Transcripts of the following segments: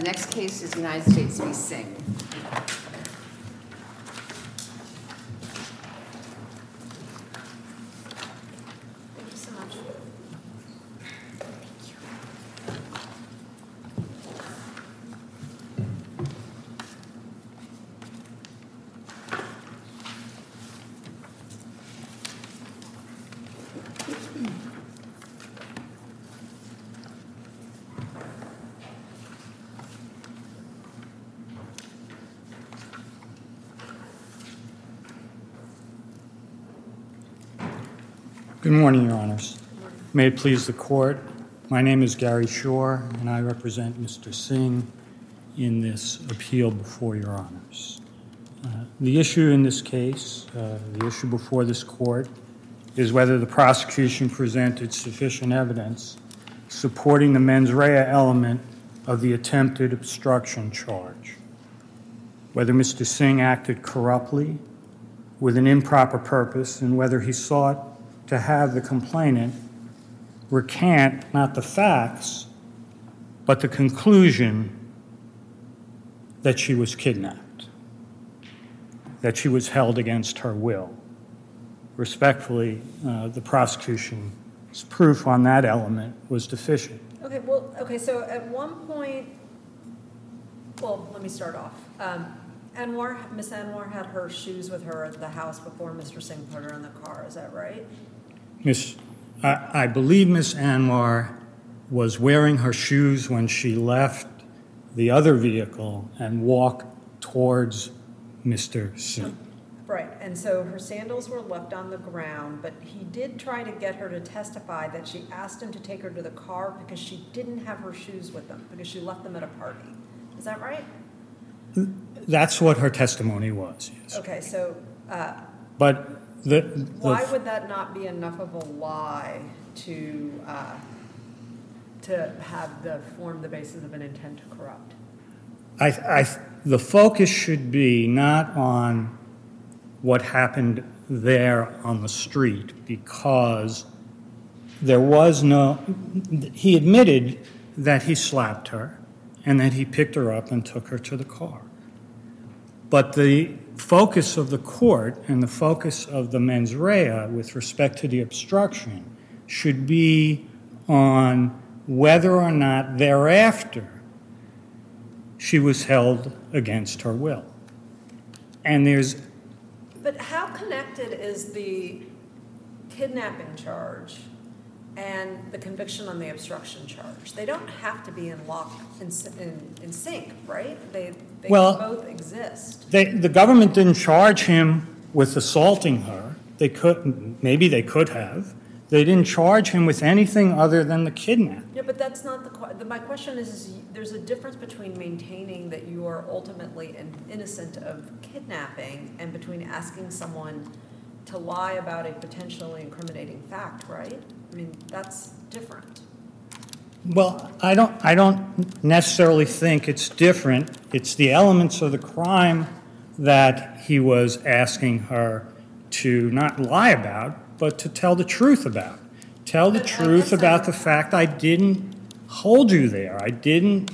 next case is United States v. Singh. Thank you so much. Good morning, Your Honors. May it please the Court, my name is Gary Shore, and I represent Mr. Singh in this appeal before Your Honors. The issue in this case, the issue before this Court, is whether the prosecution presented sufficient evidence supporting the mens rea element of the attempted obstruction charge, whether Mr. Singh acted corruptly with an improper purpose, and whether he sought to have the complainant recant not the facts, but the conclusion that she was kidnapped, that she was held against her will. Respectfully, the prosecution's proof on that element was deficient. So at one point, let me start off. Miss Anwar had her shoes with her at the house before Mr. Singh put her in the car, is that right? I believe Miss Anwar was wearing her shoes when she left the other vehicle and walked towards Mr. Singh. Right, and so her sandals were left on the ground, but he did try to get her to testify that she asked him to take her to the car because she didn't have her shoes with them, because she left them at a party. Is that right? That's what her testimony was, yes. Okay, so but why would that not be enough of a lie to have form the basis of an intent to corrupt? The focus should be not on what happened there on the street, because there was no. He admitted that he slapped her and that he picked her up and took her to the car. But the focus of the court and the focus of the mens rea with respect to the obstruction should be on whether or not thereafter she was held against her will. But how connected is the kidnapping charge and the conviction on the obstruction charge? They don't have to be in sync, right? They both exist. The government didn't charge him with assaulting her. Maybe they could have. They didn't charge him with anything other than the kidnap. Yeah, but that's not my question is there's a difference between maintaining that you are ultimately innocent of kidnapping and between asking someone to lie about a potentially incriminating fact, right? I mean, that's different. Well, I don't necessarily think it's different. It's the elements of the crime that he was asking her to not lie about, but to tell the truth about. Tell the truth about the fact I didn't hold you there. I didn't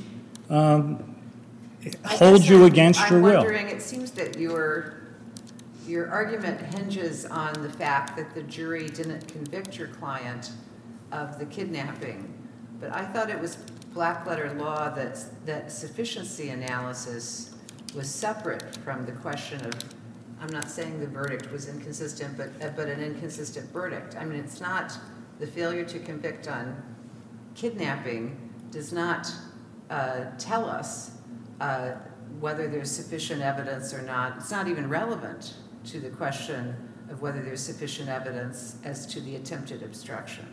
hold you against your will. I'm wondering, it seems that your argument hinges on the fact that the jury didn't convict your client of the kidnapping. But I thought it was black letter law that sufficiency analysis was separate from the question of, I'm not saying the verdict was inconsistent, but an inconsistent verdict. I mean, it's not the failure to convict on kidnapping does not tell us whether there's sufficient evidence or not. It's not even relevant to the question of whether there's sufficient evidence as to the attempted obstruction.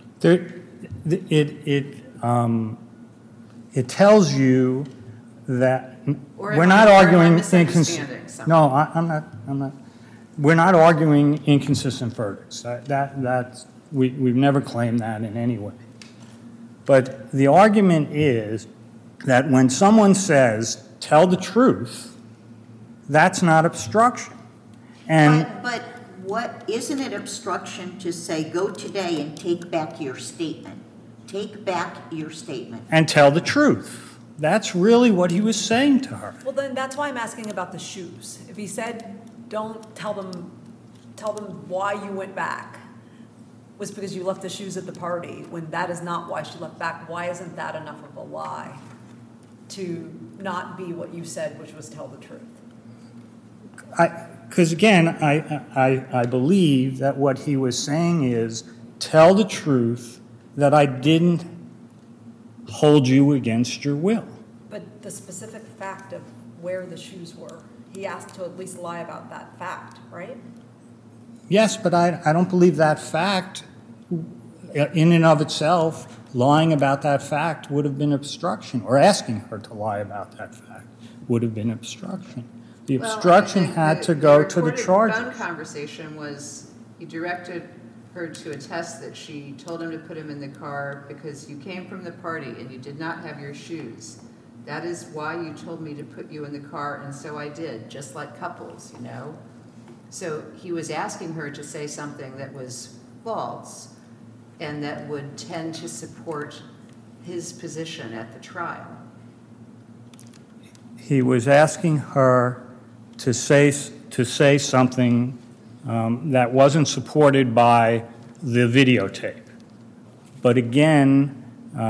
It tells you that Or we're not arguing misunderstanding something. No, I'm not. We're not arguing inconsistent verdicts. We've never claimed that in any way. But the argument is that when someone says, tell the truth, that's not obstruction. But what isn't it obstruction to say, go today and take back your statement? Take back your statement. And tell the truth. That's really what he was saying to her. Well, then that's why I'm asking about the shoes. If he said, don't tell them why you went back was because you left the shoes at the party, when that is not why she left back, why isn't that enough of a lie to not be what you said, which was tell the truth? Because again, I believe that what he was saying is, tell the truth that I didn't hold you against your will. But the specific fact of where the shoes were, he asked to at least lie about that fact, right? Yes, but I don't believe that fact, in and of itself, lying about that fact would have been obstruction, or asking her to lie about that fact would have been obstruction. The obstruction had to go to the charges. The phone conversation was, he directed her to attest that she told him to put him in the car because you came from the party and you did not have your shoes. That is why you told me to put you in the car, and so I did, just like couples, you know? So he was asking her to say something that was false and that would tend to support his position at the trial. He was asking her to say something that wasn't supported by the videotape. But again,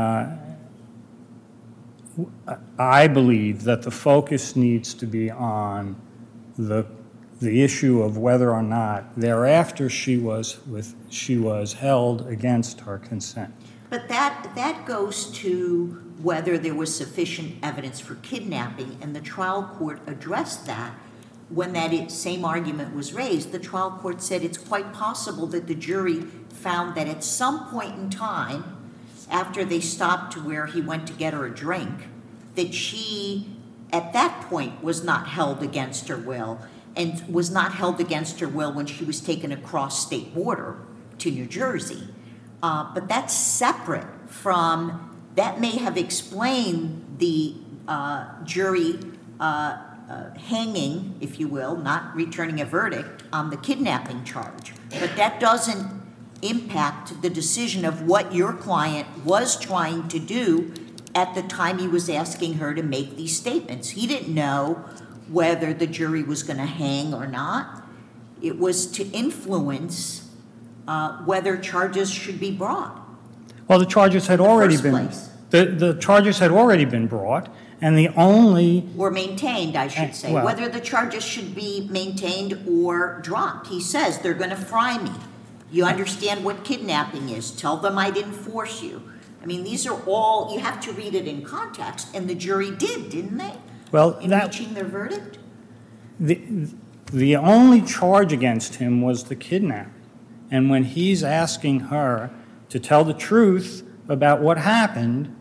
I believe that the focus needs to be on the issue of whether or not thereafter she was held against her consent. But that goes to whether there was sufficient evidence for kidnapping, and the trial court addressed that. When that same argument was raised, the trial court said it's quite possible that the jury found that at some point in time, after they stopped to where he went to get her a drink, that she, at that point, was not held against her will, and was not held against her will when she was taken across state border to New Jersey. But that's separate from, that may have explained the jury hanging, if you will, not returning a verdict on the kidnapping charge. But that doesn't impact the decision of what your client was trying to do at the time he was asking her to make these statements. He didn't know whether the jury was going to hang or not. It was to influence whether charges should be brought. Well, the charges had already first been place. the charges had already been brought, and the only Or maintained, I should say. well- Whether the charges should be maintained or dropped. He says they're going to fry me. You understand what kidnapping is. Tell them I didn't force you. I mean, these are all, you have to read it in context, and the jury did, didn't they? well In that reaching their verdict? the only charge against him was the kidnapping. And when he's asking her to tell the truth about what happened,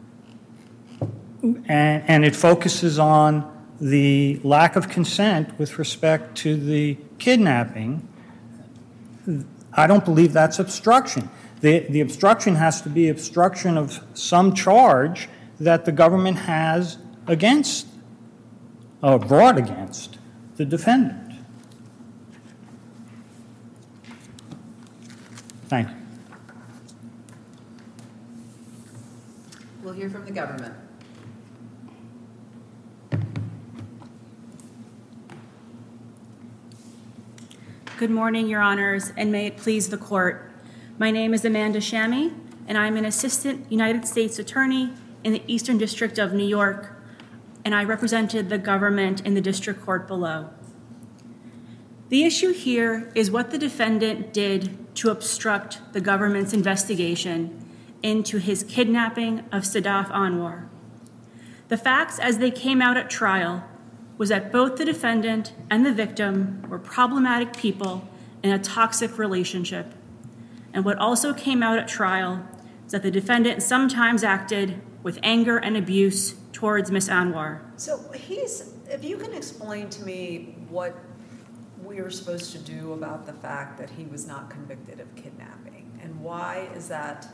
and it focuses on the lack of consent with respect to the kidnapping, I don't believe that's obstruction. The obstruction has to be obstruction of some charge that the government has against, or brought against, the defendant. Thank you. We'll hear from the government. Good morning, Your Honors, and may it please the Court. My name is Amanda Shammy, and I'm an Assistant United States Attorney in the Eastern District of New York, and I represented the government in the district court below. The issue here is what the defendant did to obstruct the government's investigation into his kidnapping of Sadaf Anwar. The facts as they came out at trial was that both the defendant and the victim were problematic people in a toxic relationship. And what also came out at trial is that the defendant sometimes acted with anger and abuse towards Miss Anwar. So if you can explain to me what we are supposed to do about the fact that he was not convicted of kidnapping, and why is that,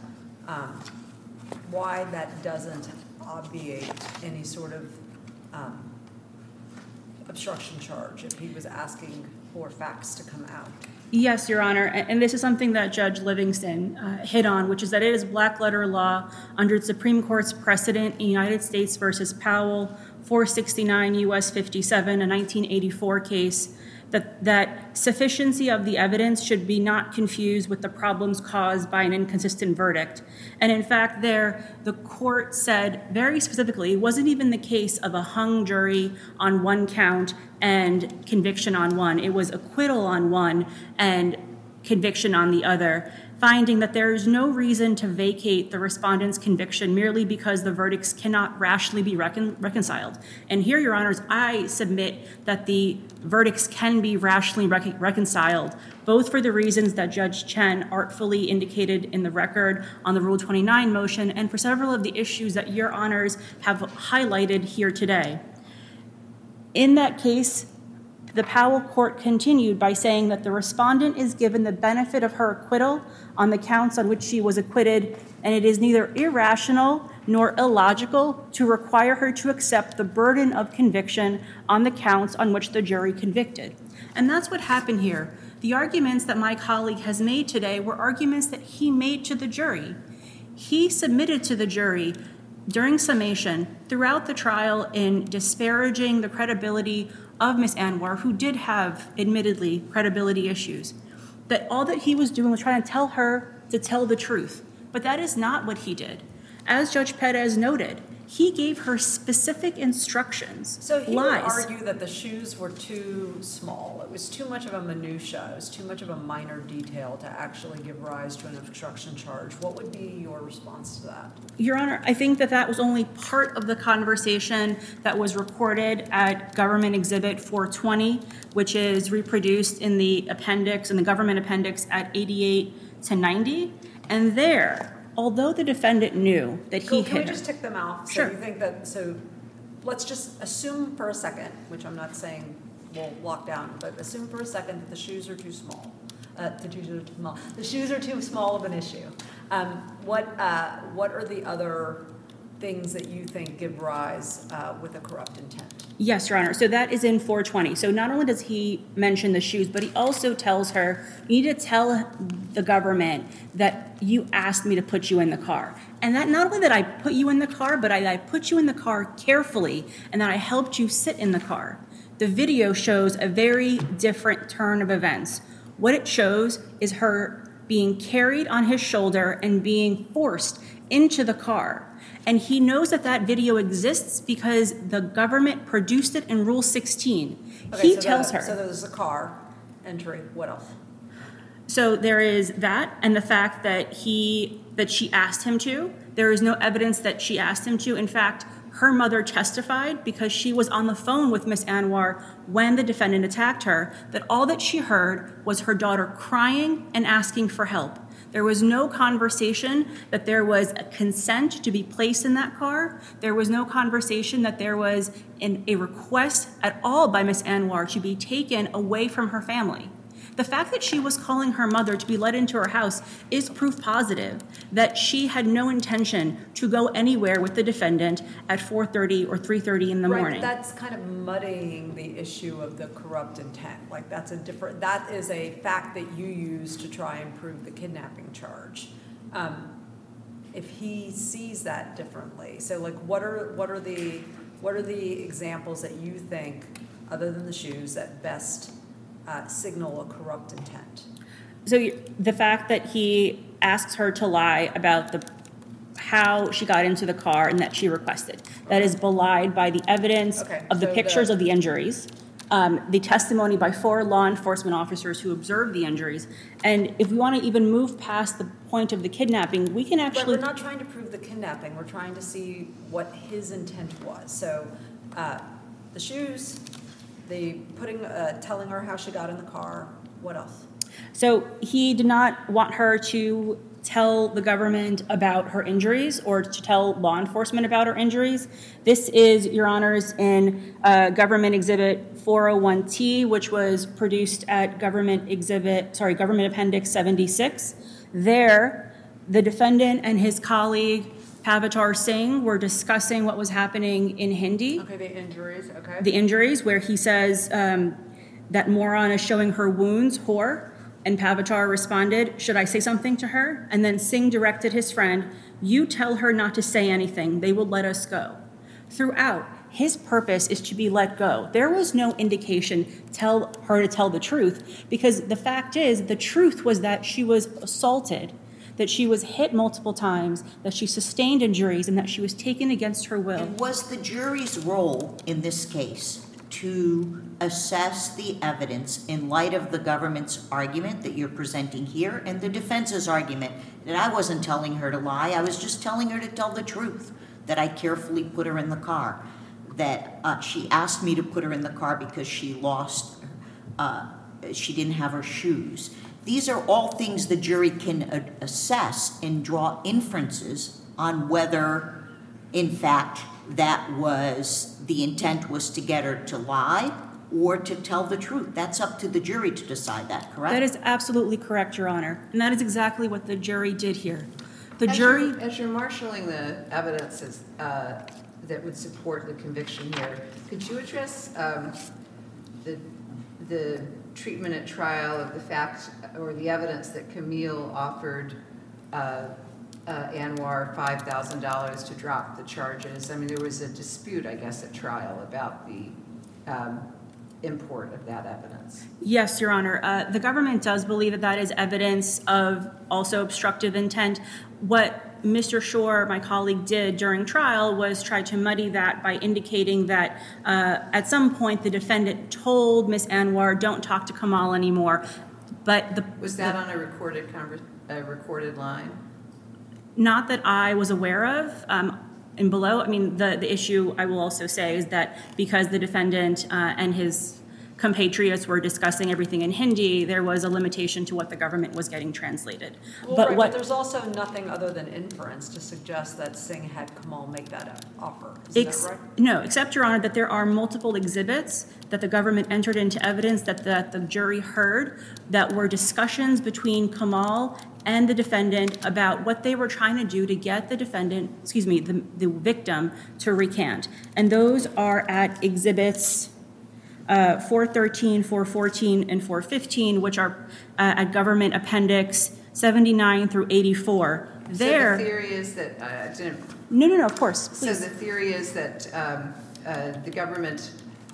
why that doesn't obviate any sort of obstruction charge if he was asking for facts to come out. Yes, Your Honor, and this is something that Judge Livingston hit on, which is that it is black letter law under the Supreme Court's precedent in United States versus Powell, 469 U.S. 57, a 1984 case, that sufficiency of the evidence should be not confused with the problems caused by an inconsistent verdict. And in fact, the court said very specifically, it wasn't even the case of a hung jury on one count and conviction on one. It was acquittal on one and conviction on the other, finding that there is no reason to vacate the respondent's conviction merely because the verdicts cannot rationally be reconciled. And here, Your Honors, I submit that the verdicts can be rationally reconciled, both for the reasons that Judge Chen artfully indicated in the record on the Rule 29 motion and for several of the issues that Your Honors have highlighted here today. In that case, the Powell court continued by saying that the respondent is given the benefit of her acquittal on the counts on which she was acquitted, and it is neither irrational nor illogical to require her to accept the burden of conviction on the counts on which the jury convicted. And that's what happened here. The arguments that my colleague has made today were arguments that he made to the jury. He submitted to the jury during summation throughout the trial in disparaging the credibility of Ms. Anwar, who did have, admittedly, credibility issues, that all that he was doing was trying to tell her to tell the truth. But that is not what he did. As Judge Perez noted, he gave her specific instructions, So he lies. would argue that the shoes were too small. It was too much of a minutia. It was too much of a minor detail to actually give rise to an obstruction charge. What would be your response to that? Your Honor, I think that that was only part of the conversation that was recorded at Government Exhibit 420, which is reproduced in the appendix, in the government appendix at 88 to 90. And there, although the defendant knew that he Can we hit her. just tick them off? Sure. So you think that, so let's just assume for a second, which I'm not saying we'll lock down, but assume for a second that the shoes are too small. The shoes are too small. The shoes are too small of an issue. What are the other things that you think give rise with a corrupt intent? Yes, Your Honor. So that is in 420. So not only does he mention the shoes, but he also tells her, you need to tell the government that you asked me to put you in the car. And that not only that I put you in the car, but I put you in the car carefully and that I helped you sit in the car. The video shows a very different turn of events. What it shows is her being carried on his shoulder and being forced into the car. And he knows that that video exists because the government produced it in Rule 16. Okay, He so tells her. So there's a car entry. What else? So there is that, and the fact that she asked him to. There is no evidence that she asked him to. In fact, her mother testified, because she was on the phone with Ms. Anwar when the defendant attacked her, that all that she heard was her daughter crying and asking for help. There was no conversation that there was a consent to be placed in that car. There was no conversation that there was a request at all by Ms. Anwar to be taken away from her family. The fact that she was calling her mother to be let into her house is proof positive that she had no intention to go anywhere with the defendant at 4:30 or 3:30 in the morning. Right, but that's kind of muddying the issue of the corrupt intent. Like that is a fact that you use to try and prove the kidnapping charge. If he sees that differently, so like what are the examples that you think, other than the shoes, that best signal a corrupt intent? So the fact that he asks her to lie about how she got into the car and that she requested. That is belied by the evidence of the pictures of the injuries, the testimony by 4 law enforcement officers who observed the injuries. And if we want to even move past the point of the kidnapping, we can actually... But we're not trying to prove the kidnapping. We're trying to see what his intent was. So the shoes, telling her how she got in the car. What else? So he did not want her to tell the government about her injuries or to tell law enforcement about her injuries. This is, Your Honors, in Government Exhibit 401T, which was produced at Government Appendix 76. There, the defendant and his colleague, Pavitar Singh, were discussing what was happening in Hindi. Okay, the injuries, okay. The injuries, where he says That moron is showing her wounds, whore. And Pavitar responded, should I say something to her? And then Singh directed his friend, you tell her not to say anything. They will let us go. Throughout, his purpose is to be let go. There was no indication tell her to tell the truth, because the fact is, the truth was that she was assaulted, that she was hit multiple times, that she sustained injuries, and that she was taken against her will. And was the jury's role in this case to assess the evidence in light of the government's argument that you're presenting here and the defense's argument that I wasn't telling her to lie, I was just telling her to tell the truth, that I carefully put her in the car, that she asked me to put her in the car because she didn't have her shoes. These are all things the jury can assess and draw inferences on whether, in fact, the intent was to get her to lie or to tell the truth. That's up to the jury to decide that, correct? That is absolutely correct, Your Honor. And that is exactly what the jury did here. As you're marshaling the evidences that would support the conviction here, could you address the treatment at trial of the fact or the evidence that Camille offered Anwar $5,000 to drop the charges? I mean, there was a dispute, I guess, at trial about the import of that evidence. Yes, Your Honor. The government does believe that that is evidence of also obstructive intent. What Mr. Shore, my colleague, did during trial was try to muddy that by indicating that at some point the defendant told Ms. Anwar, don't talk to Kamal anymore. But was that on a recorded line? Not that I was aware of. And below, I mean, the issue I will also say is that because the defendant and his compatriots were discussing everything in Hindi, there was a limitation to what the government was getting translated. Well, but there's also nothing other than inference to suggest that Singh had Kamal make that offer. Is that right? No, except, Your Honor, that there are multiple exhibits that the government entered into evidence that the jury heard that were discussions between Kamal and the defendant about what they were trying to do to get the victim to recant. And those are at exhibits 413, 414, and 415, which are at Government Appendix 79 through 84. So the theory is that No, of course, please. So the theory is that the government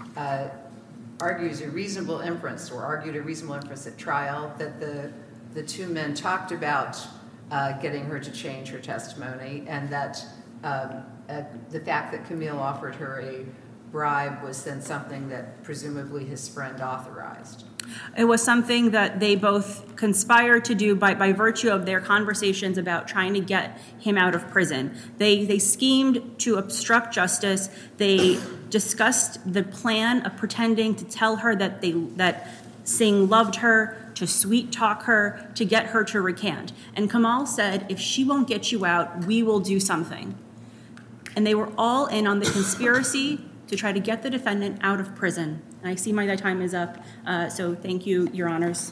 argued a reasonable inference at trial that the two men talked about getting her to change her testimony, and that the fact that Camille offered her a bribe was then something that presumably his friend authorized. It was something that they both conspired to do by virtue of their conversations about trying to get him out of prison. They schemed to obstruct justice. They discussed the plan of pretending to tell her that Singh loved her, to sweet talk her, to get her to recant. And Kamal said, if she won't get you out, we will do something. And they were all in on the conspiracy to try to get the defendant out of prison. And I see my time is up, so thank you, Your Honors.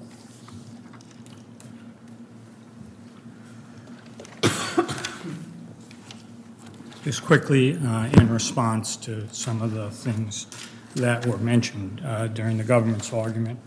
Just quickly, in response to some of the things that were mentioned during the government's argument,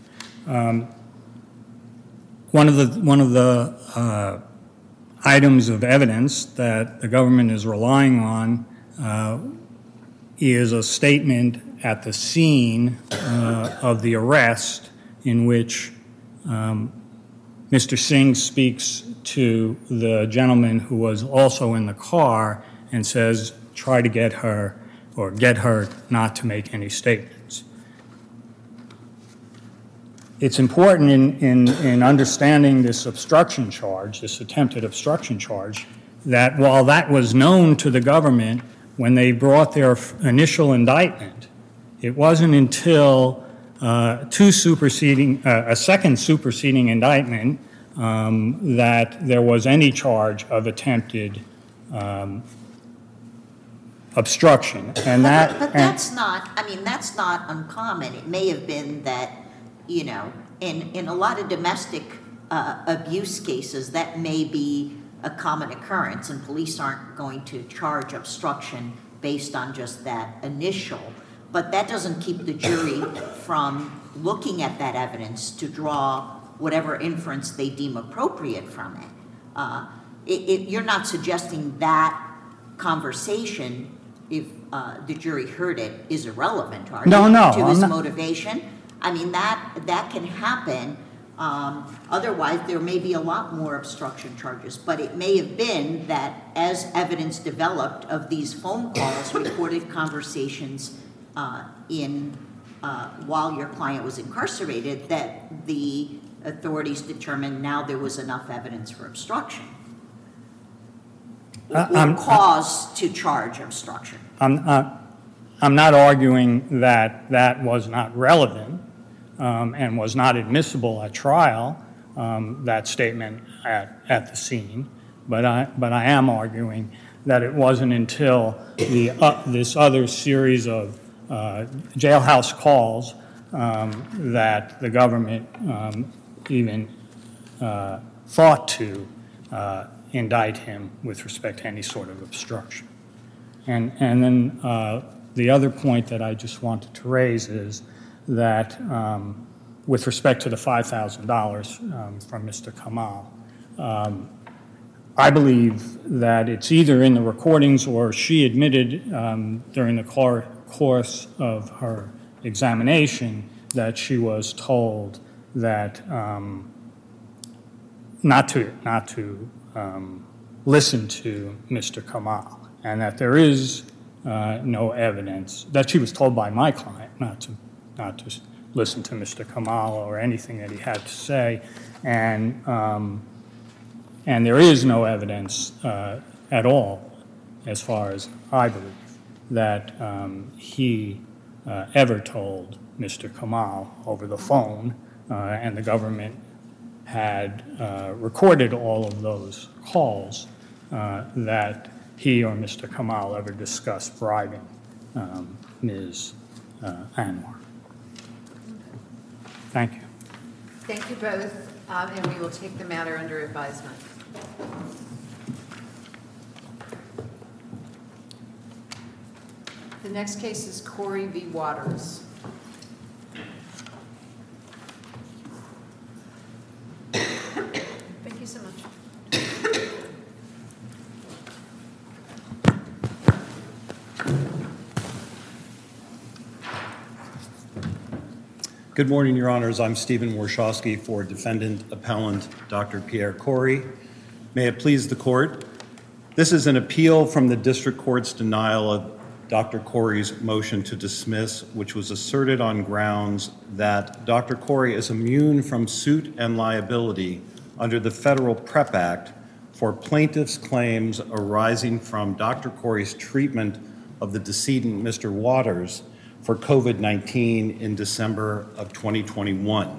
one of the items of evidence that the government is relying on is a statement at the scene of the arrest in which Mr. Singh speaks to the gentleman who was also in the car and says, try to get her not to make any statements. It's important in understanding this obstruction charge, this attempted obstruction charge, that while that was known to the government when they brought their initial indictment, it wasn't until a second superseding indictment that there was any charge of attempted obstruction. And that's not uncommon. It may have been that, in a lot of domestic abuse cases, that may be a common occurrence, and police aren't going to charge obstruction based on just that initial. but that doesn't keep the jury from looking at that evidence to draw whatever inference they deem appropriate from it. You're not suggesting that conversation, if the jury heard it, is irrelevant, are you? No, To his I'm not. motivation? I mean, that can happen. Otherwise, there may be a lot more obstruction charges, but it may have been that as evidence developed of these phone calls, recorded conversations while your client was incarcerated, that the authorities determined now there was enough evidence for obstruction. Or cause to charge obstruction. I'm not arguing that that was not relevant and was not admissible at trial, that statement at the scene, but I am arguing that it wasn't until this other series of jailhouse calls that the government even thought to indict him with respect to any sort of obstruction. And then the other point that I just wanted to raise is that with respect to the $5,000 from Mr. Kamal, I believe that it's either in the recordings or she admitted during the course of her examination that she was told that not to listen to Mr. Kamal, and that there is no evidence, that she was told by my client not to listen to Mr. Kamal or anything that he had to say, and there is no evidence at all, as far as I believe, that he ever told Mr. Kamal over the phone, and the government had recorded all of those calls, that he or Mr. Kamal ever discussed bribing Ms. Anwar. Thank you. Thank you both, and we will take the matter under advisement. The next case is Corey v. Waters. Thank you so much. Good morning, Your Honors. I'm Stephen Warshawski for Defendant Appellant Dr. Pierre Corey. May it please the Court. This is an appeal from the District Court's denial of Dr. Corey's motion to dismiss, which was asserted on grounds that Dr. Corey is immune from suit and liability under the Federal PrEP Act for plaintiff's claims arising from Dr. Corey's treatment of the decedent, Mr. Waters, for COVID-19 in December of 2021.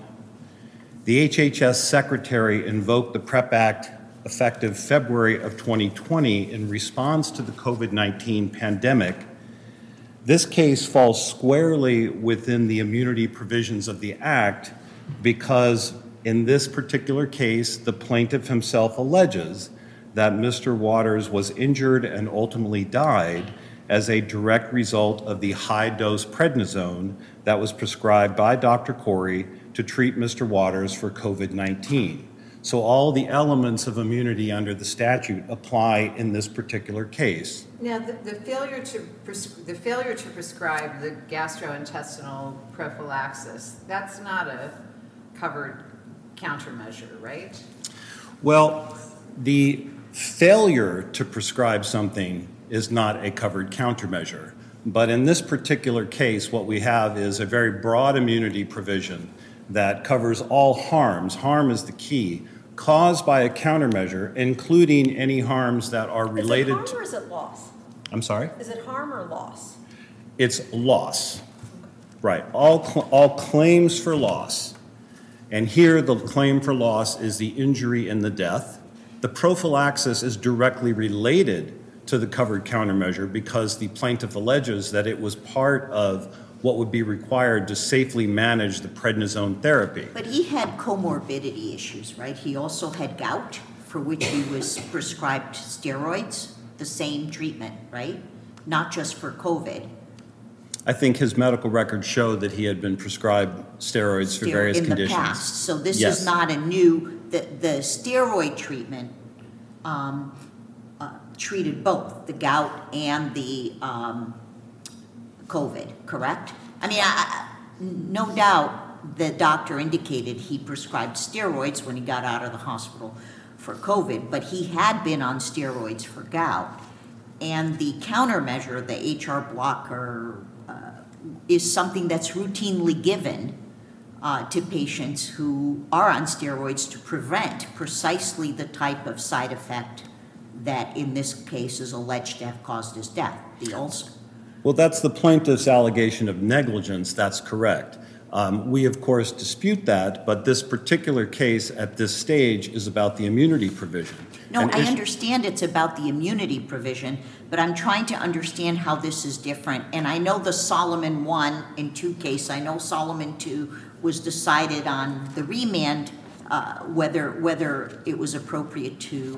The HHS Secretary invoked the PrEP Act effective February of 2020 in response to the COVID-19 pandemic. This case falls squarely within the immunity provisions of the Act because in this particular case, the plaintiff himself alleges that Mr. Waters was injured and ultimately died as a direct result of the high-dose prednisone that was prescribed by Dr. Corey to treat Mr. Waters for COVID-19. So all the elements of immunity under the statute apply in this particular case. Now, the failure to prescribe the gastrointestinal prophylaxis, that's not a covered countermeasure, right? Well, the failure to prescribe something is not a covered countermeasure. But in this particular case, what we have is a very broad immunity provision that covers all harms. Harm is the key, caused by a countermeasure, including any harms that are related Is it harm or is it loss? I'm sorry? Is it harm or loss? It's loss. Right. All claims for loss. And here the claim for loss is the injury and the death. The prophylaxis is directly related to the covered countermeasure because the plaintiff alleges that it was part of what would be required to safely manage the prednisone therapy. But he had comorbidity issues, right? He also had gout, for which he was prescribed steroids, the same treatment, right? Not just for COVID. I think his medical records show that he had been prescribed steroids for various conditions. In the past, so this Yes. is not a new, the steroid treatment treated both the gout and the COVID, correct? I mean, no doubt the doctor indicated he prescribed steroids when he got out of the hospital for COVID, but he had been on steroids for gout. And the countermeasure, the HR blocker, is something that's routinely given to patients who are on steroids to prevent precisely the type of side effect that in this case is alleged to have caused his death, the ulcer. Well, that's the plaintiff's allegation of negligence. That's correct. We, of course, dispute that, but this particular case at this stage is about the immunity provision. No, And I is- understand it's about the immunity provision, but I'm trying to understand how this is different. And I know the Solomon 1 and 2 case, I know Solomon 2 was decided on the remand, whether it was appropriate to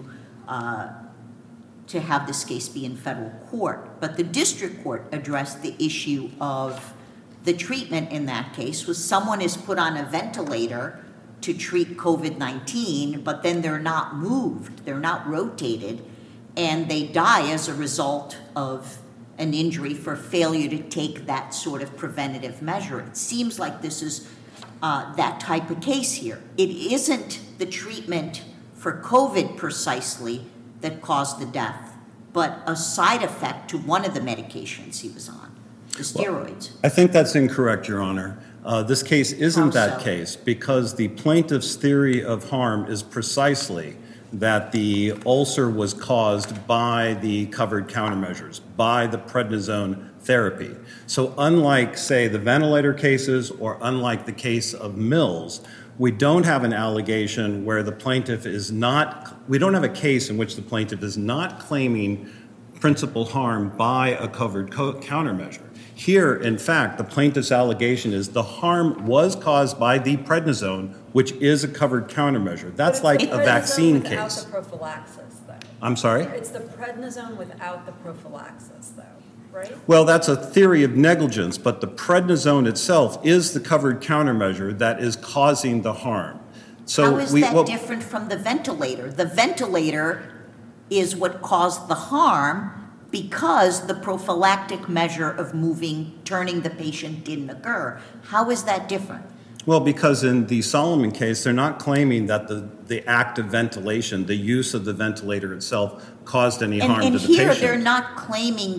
have this case be in federal court. But the district court addressed the issue of the treatment in that case was someone is put on a ventilator to treat COVID-19, but then they're not moved, they're not rotated, and they die as a result of an injury for failure to take that sort of preventative measure. It seems like this is that type of case here. It isn't the treatment for COVID precisely that caused the death, but a side effect to one of the medications he was on, the steroids. I think that's incorrect, Your Honor. This case isn't How that so? case because the plaintiff's theory of harm is precisely that the ulcer was caused by the covered countermeasures, by the prednisone therapy. So unlike, say, the ventilator cases or unlike the case of Mills, we don't have an allegation where the plaintiff is not, we don't have a case in which the plaintiff is not claiming principal harm by a covered countermeasure. Here, in fact, the plaintiff's allegation is the harm was caused by the prednisone, which is a covered countermeasure. That's like a vaccine Without case. the prophylaxis, though. I'm sorry? It's the prednisone without the prophylaxis, though, right? Well, that's a theory of negligence, but the prednisone itself is the covered countermeasure that is causing the harm. So How is that different from the ventilator? The ventilator is what caused the harm because the prophylactic measure of moving, turning the patient didn't occur. How is that different? Well, because in the Solomon case, they're not claiming that the act of ventilation, the use of the ventilator itself, caused any harm to the patient. And here, they're not claiming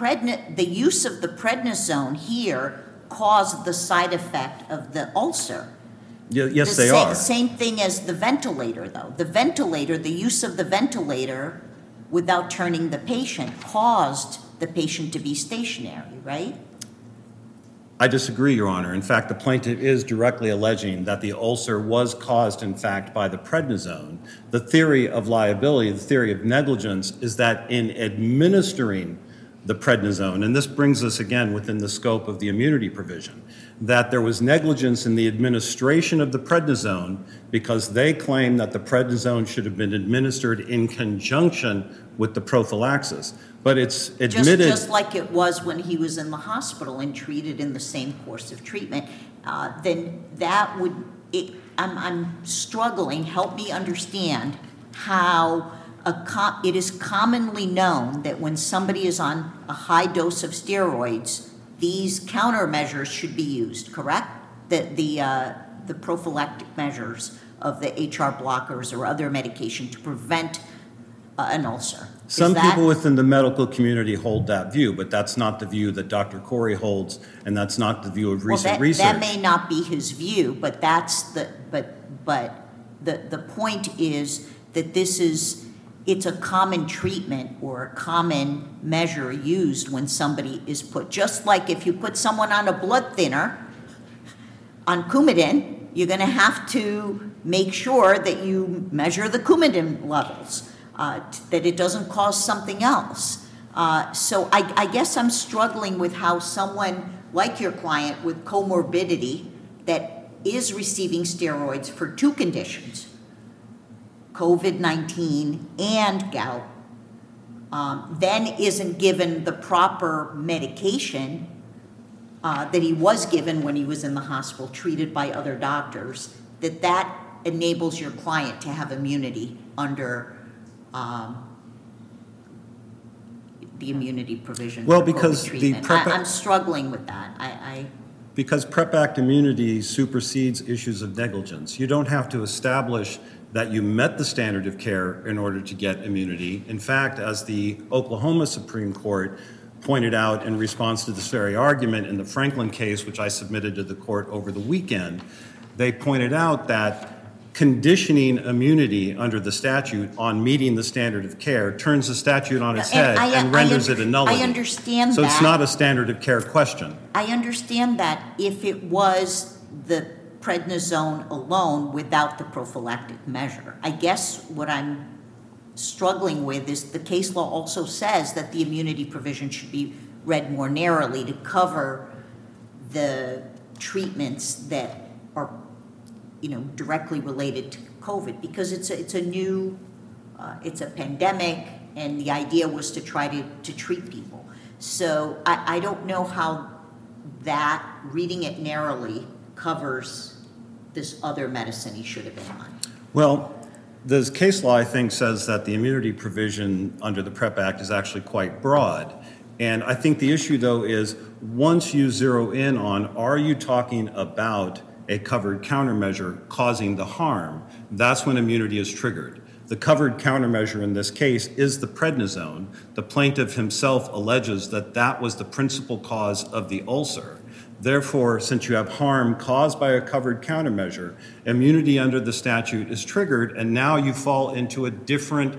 the use of the prednisone here caused the side effect of the ulcer. Yes, they are. Same thing as the ventilator, though. The ventilator, the use of the ventilator without turning the patient caused the patient to be stationary, right? I disagree, Your Honor. In fact, the plaintiff is directly alleging that the ulcer was caused, in fact, by the prednisone. The theory of liability, the theory of negligence, is that in administering the prednisone, and this brings us again within the scope of the immunity provision, that there was negligence in the administration of the prednisone because they claim that the prednisone should have been administered in conjunction with the prophylaxis. But it's admitted... Just like it was when he was in the hospital and treated in the same course of treatment, then that would... I'm struggling. Help me understand how it is commonly known that when somebody is on a high dose of steroids, these countermeasures should be used, correct? The prophylactic measures of the HR blockers or other medication to prevent an ulcer. Some people within the medical community hold that view, but that's not the view that Dr. Corey holds, and that's not the view of recent research. That may not be his view, but the point is that it's a common treatment or a common measure used when somebody is put, just like if you put someone on a blood thinner, on Coumadin, you're going to have to make sure that you measure the Coumadin levels, that it doesn't cause something else. So I guess I'm struggling with how someone like your client with comorbidity that is receiving steroids for two conditions, COVID-19 and gout, then isn't given the proper medication that he was given when he was in the hospital, treated by other doctors, that enables your client to have immunity under the immunity provision Well, for COVID because the treatment. PrEP I'm struggling with that. Because PrEP Act immunity supersedes issues of negligence. You don't have to establish that you met the standard of care in order to get immunity. In fact, as the Oklahoma Supreme Court pointed out in response to this very argument in the Franklin case, which I submitted to the court over the weekend, they pointed out that conditioning immunity under the statute on meeting the standard of care turns the statute on its head and renders it a nullity. I understand that. So it's not a standard of care question. I understand that if it was the prednisone alone without the prophylactic measure. I guess what I'm struggling with is the case law also says that the immunity provision should be read more narrowly to cover the treatments that are, directly related to COVID, because it's a new, it's a pandemic, and the idea was to try to treat people. So I don't know how that, reading it narrowly, covers this other medicine he should have been on. Well, the case law, I think, says that the immunity provision under the PrEP Act is actually quite broad. And I think the issue, though, is once you zero in on, are you talking about a covered countermeasure causing the harm, that's when immunity is triggered. The covered countermeasure in this case is the prednisone. The plaintiff himself alleges that that was the principal cause of the ulcer. Therefore, since you have harm caused by a covered countermeasure, immunity under the statute is triggered, and now you fall into a different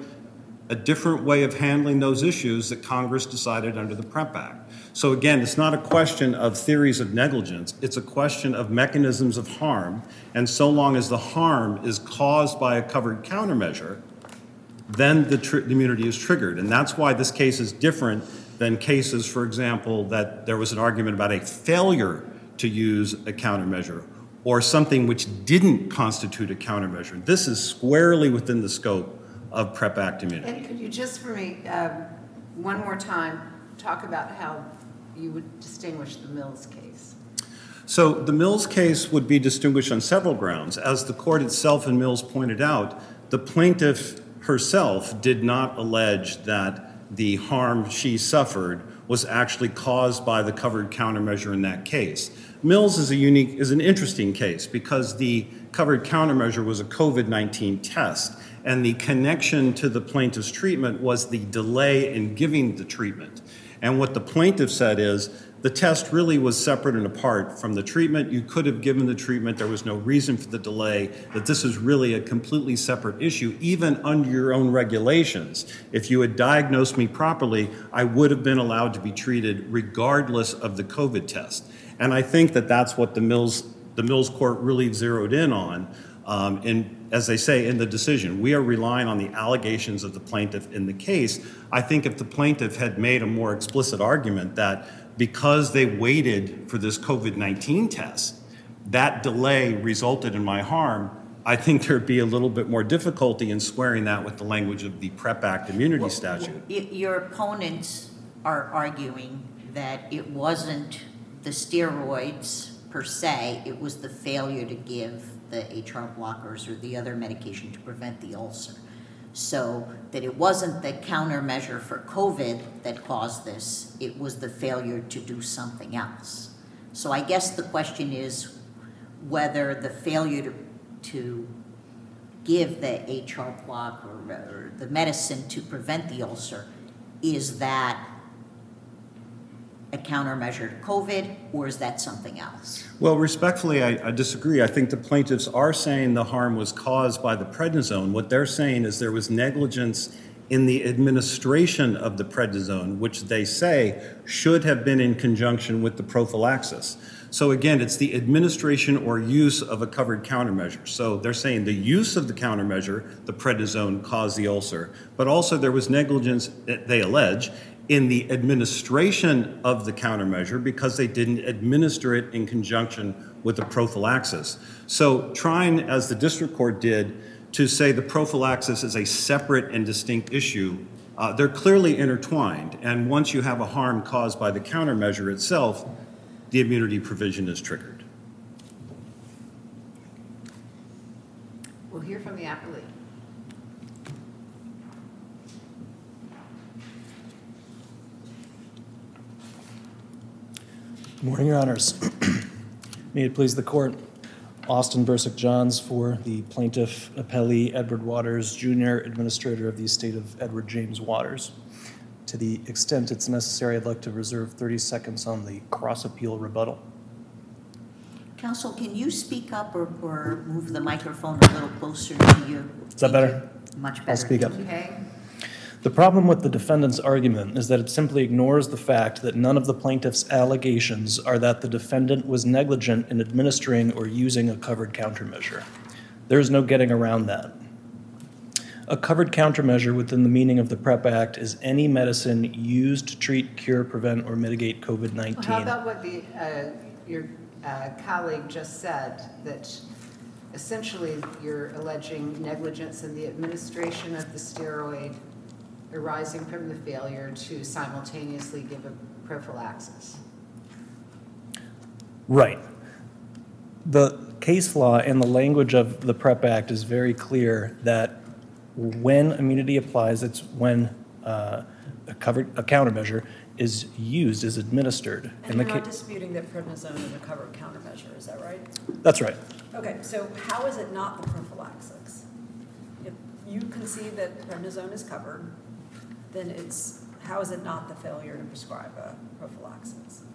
way of handling those issues that Congress decided under the PrEP Act. So again, it's not a question of theories of negligence, it's a question of mechanisms of harm, and so long as the harm is caused by a covered countermeasure, then the immunity is triggered. And that's why this case is different than cases, for example, that there was an argument about a failure to use a countermeasure or something which didn't constitute a countermeasure. This is squarely within the scope of PrEP Act immunity. And could you just for me, one more time, talk about how you would distinguish the Mills case? So the Mills case would be distinguished on several grounds. As the court itself in Mills pointed out, the plaintiff herself did not allege that the harm she suffered was actually caused by the covered countermeasure in that case. Mills is an interesting case because the covered countermeasure was a COVID-19 test, and the connection to the plaintiff's treatment was the delay in giving the treatment. And what the plaintiff said is the test really was separate and apart from the treatment. You could have given the treatment. There was no reason for the delay, that this is really a completely separate issue, even under your own regulations. If you had diagnosed me properly, I would have been allowed to be treated regardless of the COVID test. And I think that that's what the Mills court really zeroed in on. And as they say in the decision, we are relying on the allegations of the plaintiff in the case. I think if the plaintiff had made a more explicit argument that because they waited for this COVID-19 test, that delay resulted in my harm, I think there'd be a little bit more difficulty in squaring that with the language of the PrEP Act immunity statute. Your opponents are arguing that it wasn't the steroids per se, it was the failure to give the HR blockers or the other medication to prevent the ulcer. So that it wasn't the countermeasure for COVID that caused this, it was the failure to do something else. So I guess the question is whether the failure to give the HR block or the medicine to prevent the ulcer, is that a countermeasure to COVID, or is that something else? Well, respectfully, I disagree. I think the plaintiffs are saying the harm was caused by the prednisone. What they're saying is there was negligence in the administration of the prednisone, which they say should have been in conjunction with the prophylaxis. So again, it's the administration or use of a covered countermeasure. So they're saying the use of the countermeasure, the prednisone, caused the ulcer, but also there was negligence, they allege, in the administration of the countermeasure because they didn't administer it in conjunction with the prophylaxis. So trying, as the district court did, to say the prophylaxis is a separate and distinct issue, they're clearly intertwined. And once you have a harm caused by the countermeasure itself, the immunity provision is triggered. We'll hear from the appellee. Good morning, Your Honors. May it please the Court, Austin Bursick-Johns for the plaintiff appellee Edward Waters, Jr., Administrator of the estate of Edward James Waters. To the extent it's necessary, I'd like to reserve 30 seconds on the cross-appeal rebuttal. Counsel, can you speak up or move the microphone a little closer to you? Is that better? Much better. I'll speak up. Okay? The problem with the defendant's argument is that it simply ignores the fact that none of the plaintiff's allegations are that the defendant was negligent in administering or using a covered countermeasure. There is no getting around that. A covered countermeasure within the meaning of the PrEP Act is any medicine used to treat, cure, prevent, or mitigate COVID-19. Well, how about what your colleague just said, that essentially you're alleging negligence in the administration of the steroid arising from the failure to simultaneously give a prophylaxis? Right. The case law and the language of the PrEP Act is very clear that when immunity applies, it's when a countermeasure is used, is administered. And you're not disputing that prednisone is a covered countermeasure, is that right? That's right. Okay, so how is it not the prophylaxis? If you concede that prednisone is covered, then how is it not the failure to prescribe a prophylaxis?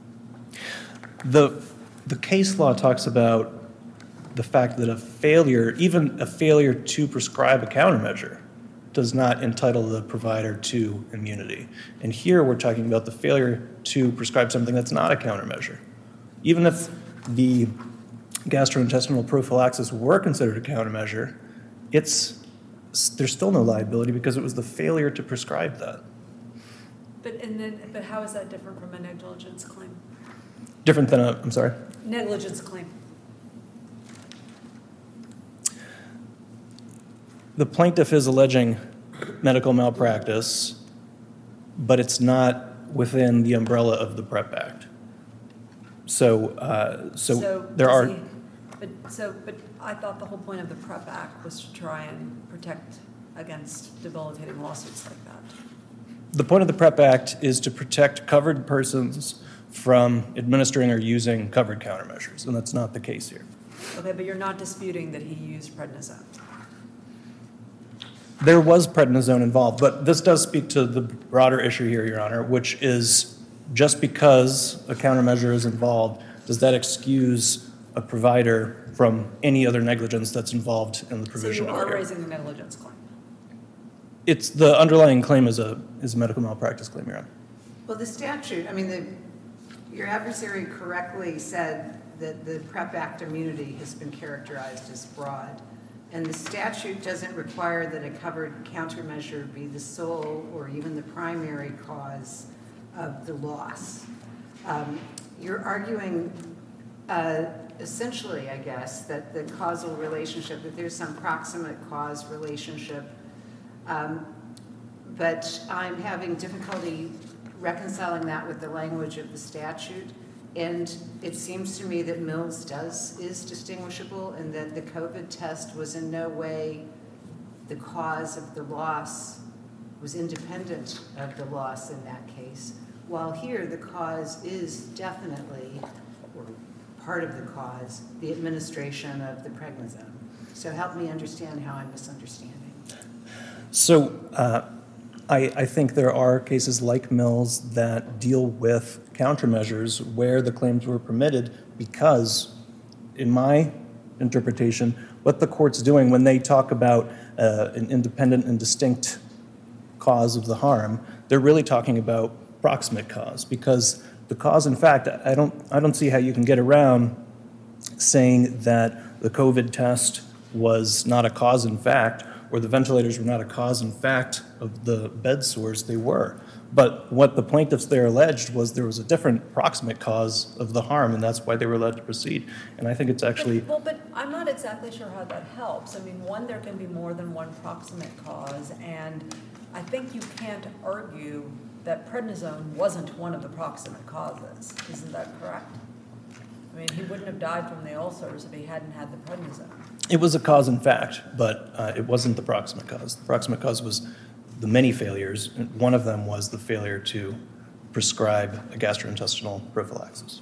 The case law talks about the fact that even a failure to prescribe a countermeasure does not entitle the provider to immunity. And here we're talking about the failure to prescribe something that's not a countermeasure. Even if the gastrointestinal prophylaxis were considered a countermeasure, there's still no liability because it was the failure to prescribe that. But how is that different from a negligence claim? Different than I'm sorry? Negligence claim. The plaintiff is alleging medical malpractice, but it's not within the umbrella of the PrEP Act. So But I thought the whole point of the PrEP Act was to try and protect against debilitating lawsuits like that. The point of the PrEP Act is to protect covered persons from administering or using covered countermeasures, and that's not the case here. Okay, but you're not disputing that he used prednisone. There was prednisone involved, but this does speak to the broader issue here, Your Honor, which is just because a countermeasure is involved, does that excuse a provider from any other negligence that's involved in the provision of care? So you are raising the negligence claim? It's the underlying claim is a medical malpractice claim, Your Honor. Well, the statute, your adversary correctly said that the PrEP Act immunity has been characterized as broad. And the statute doesn't require that a covered countermeasure be the sole or even the primary cause of the loss. You're arguing essentially, I guess, that the causal relationship, that there's some proximate cause relationship, but I'm having difficulty reconciling that with the language of the statute. And it seems to me that Mills is distinguishable, and that the COVID test was in no way the cause of the loss, was independent of the loss in that case. While here, the cause is definitely, or part of the cause, the administration of the prednisone. So help me understand how I'm misunderstanding. So I think there are cases like Mills that deal with countermeasures where the claims were permitted because, in my interpretation, what the court's doing when they talk about an independent and distinct cause of the harm, they're really talking about proximate cause, because the cause, in fact, I don't see how you can get around saying that the COVID test was not a cause in fact, or the ventilators were not a cause in fact of the bed sores. They were. But what the plaintiffs there alleged was there was a different proximate cause of the harm, and that's why they were allowed to proceed. And I think it's actually... But I'm not exactly sure how that helps. One, there can be more than one proximate cause, and I think you can't argue that prednisone wasn't one of the proximate causes. Isn't that correct? I mean, he wouldn't have died from the ulcers if he hadn't had the prednisone. It was a cause in fact, but it wasn't the proximate cause. The proximate cause was the many failures. One of them was the failure to prescribe a gastrointestinal prophylaxis.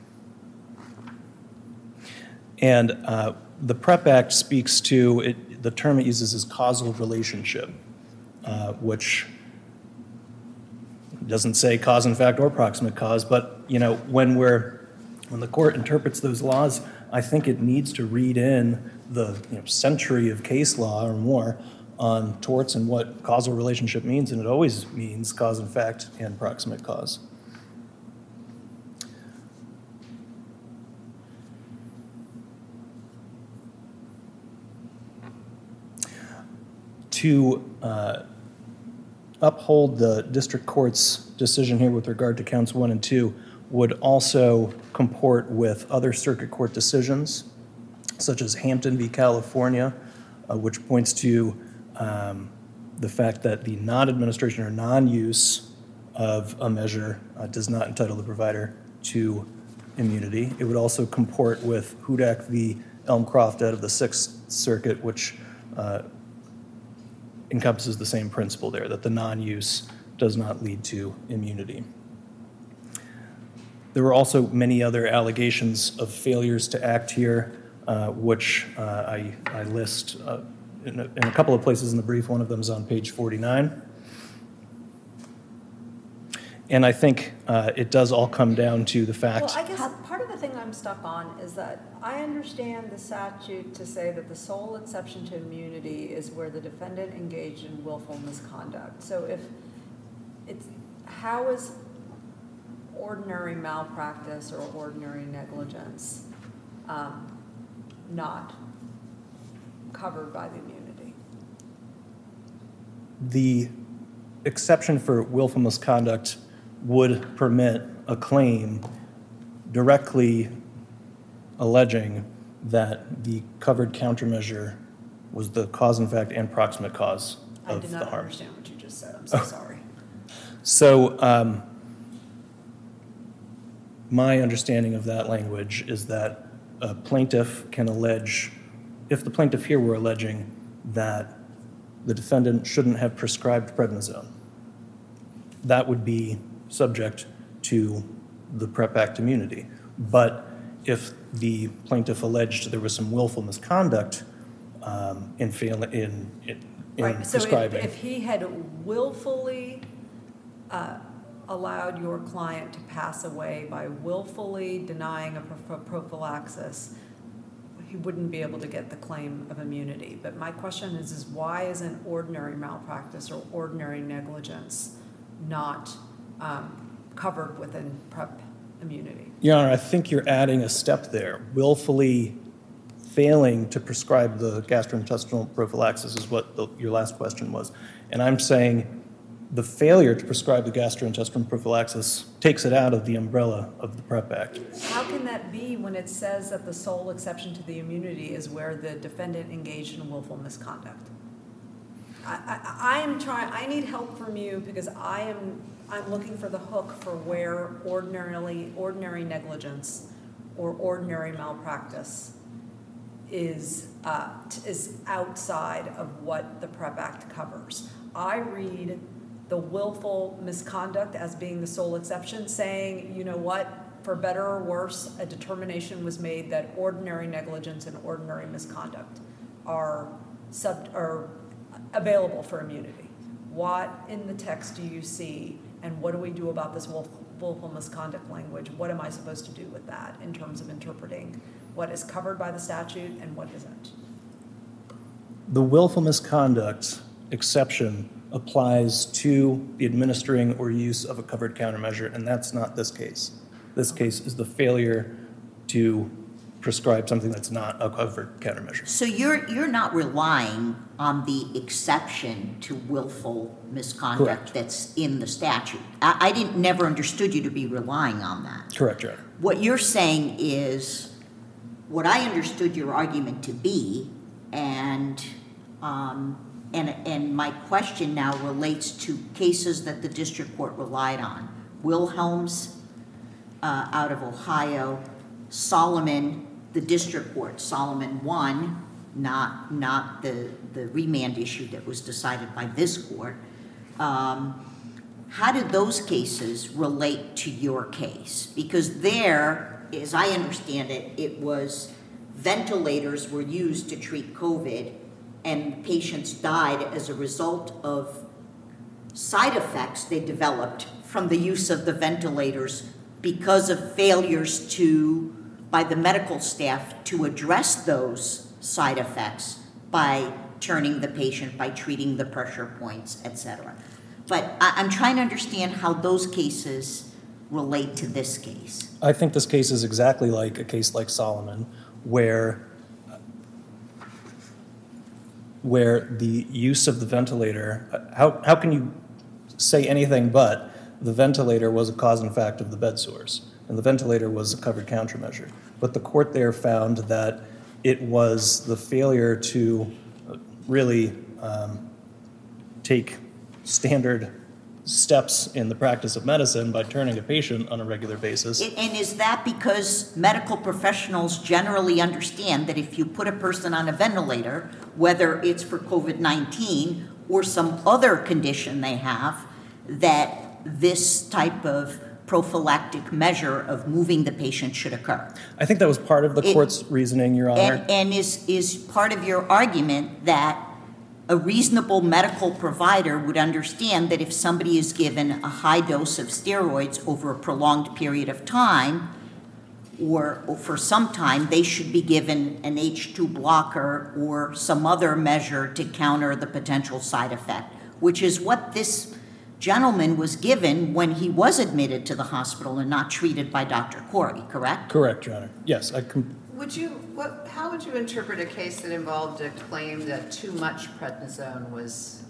And the PrEP Act speaks to, the term it uses is causal relationship, which doesn't say cause in fact or proximate cause, but when the court interprets those laws, I think it needs to read in the century of case law or more on torts and what causal relationship means, and it always means cause in fact and proximate cause. To uphold the district court's decision here with regard to counts 1 and 2 would also comport with other circuit court decisions, such as Hampton v. California, which points to the fact that the non-administration or non-use of a measure does not entitle the provider to immunity. It would also comport with Hudak v. Elmcroft out of the Sixth Circuit, which encompasses the same principle there, that the non-use does not lead to immunity. There were also many other allegations of failures to act here, which I list in a couple of places in the brief. One of them is on page 49. And I think it does all come down to the fact. Well, I guess part of the thing I'm stuck on is that I understand the statute to say that the sole exception to immunity is where the defendant engaged in willful misconduct. So how is ordinary malpractice or ordinary negligence not covered by the immunity? The exception for willful misconduct would permit a claim directly alleging that the covered countermeasure was the cause in fact and proximate cause I of did the not harm. understand what you just said. I'm so sorry. So my understanding of that language is that a plaintiff can allege, if the plaintiff here were alleging that the defendant shouldn't have prescribed prednisone, that would be subject to the PrEP Act immunity. But if the plaintiff alleged there was some willful misconduct in Right, so prescribing. if he had willfully allowed your client to pass away by willfully denying a prophylaxis, he wouldn't be able to get the claim of immunity. But my question is why isn't ordinary malpractice or ordinary negligence not covered within PrEP immunity? Your Honor, I think you're adding a step there. Willfully failing to prescribe the gastrointestinal prophylaxis is what your last question was. And I'm saying the failure to prescribe the gastrointestinal prophylaxis takes it out of the umbrella of the PrEP Act. How can that be when it says that the sole exception to the immunity is where the defendant engaged in willful misconduct? I need help from you because I'm looking for the hook for where ordinary negligence or ordinary malpractice is outside of what the PrEP Act covers. I read the willful misconduct as being the sole exception, saying, you know what, for better or worse, a determination was made that ordinary negligence and ordinary misconduct are available for immunity. What in the text do you see, and what do we do about this willful misconduct language? What am I supposed to do with that in terms of interpreting what is covered by the statute and what isn't? The willful misconduct exception applies to the administering or use of a covered countermeasure, and that's not this case. This case is the failure to prescribe something that's not a covered countermeasure. So you're not relying on the exception to willful misconduct Correct. that's in the statute. I never understood you to be relying on that. Correct, Your Honor. What you're saying is what I understood your argument to be, and my question now relates to cases that the district court relied on. Wilhelms out of Ohio, Solomon, the district court, Solomon 1, not the remand issue that was decided by this court, how did those cases relate to your case? Because there, as I understand it, it was ventilators were used to treat COVID, and patients died as a result of side effects they developed from the use of the ventilators because of failures by the medical staff to address those side effects by turning the patient, by treating the pressure points, etc. But I'm trying to understand how those cases relate to this case. I think this case is exactly like a case like Solomon, where the use of the ventilator, how can you say anything but the ventilator was a cause and effect of the bed sores, and the ventilator was a covered countermeasure. But the court there found that it was the failure to really take standard steps in the practice of medicine by turning a patient on a regular basis. And is that because medical professionals generally understand that if you put a person on a ventilator, whether it's for COVID-19 or some other condition they have, that this type of prophylactic measure of moving the patient should occur? I think that was part of the court's reasoning, Your Honor. And is part of your argument that a reasonable medical provider would understand that if somebody is given a high dose of steroids over a prolonged period of time, or for some time, they should be given an H2 blocker or some other measure to counter the potential side effect, which is what this gentleman was given when he was admitted to the hospital and not treated by Dr. Corey, correct? Correct, Your Honor. Yes, How would you interpret a case that involved a claim that too much prednisone was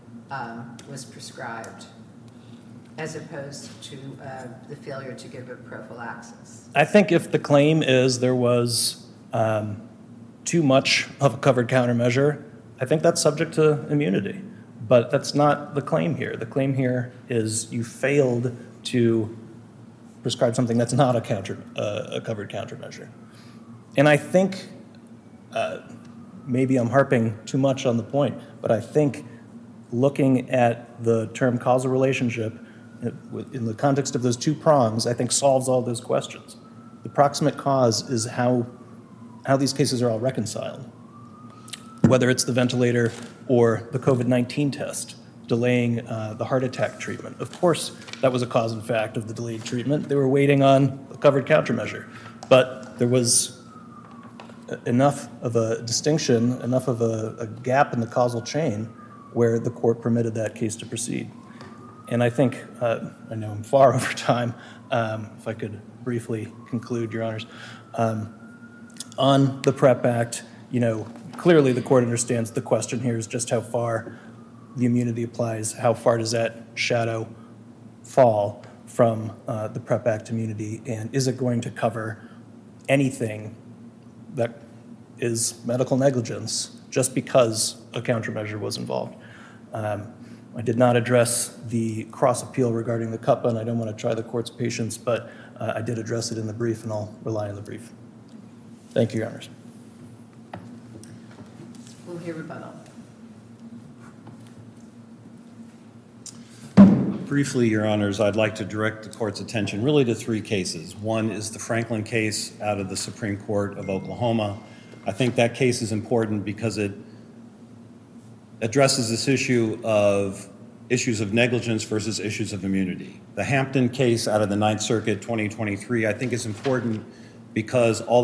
prescribed, as opposed to the failure to give a prophylaxis? I think if the claim is there was too much of a covered countermeasure, I think that's subject to immunity. But that's not the claim here. The claim here is you failed to prescribe something that's not a covered countermeasure. And I think, maybe I'm harping too much on the point, but I think looking at the term causal relationship in the context of those two prongs, I think solves all those questions. The proximate cause is how these cases are all reconciled, whether it's the ventilator or the COVID-19 test, delaying the heart attack treatment. Of course, that was a cause and fact of the delayed treatment. They were waiting on a covered countermeasure. But there was enough of a distinction, enough of a gap in the causal chain where the court permitted that case to proceed. And I think, I know I'm far over time, if I could briefly conclude, Your Honors. On the PrEP Act, clearly the court understands the question here is just how far the immunity applies, how far does that shadow fall from the PrEP Act immunity, and is it going to cover anything that is medical negligence just because a countermeasure was involved. I did not address the cross appeal regarding the CUPPA, and I don't want to try the court's patience, but I did address it in the brief, and I'll rely on the brief. Thank you, Your Honors. We'll hear rebuttal. Briefly, Your Honors, I'd like to direct the court's attention really to three cases. One is the Franklin case out of the Supreme Court of Oklahoma. I think that case is important because it addresses this issue of issues of negligence versus issues of immunity. The Hampton case out of the Ninth Circuit 2023, I think is important because all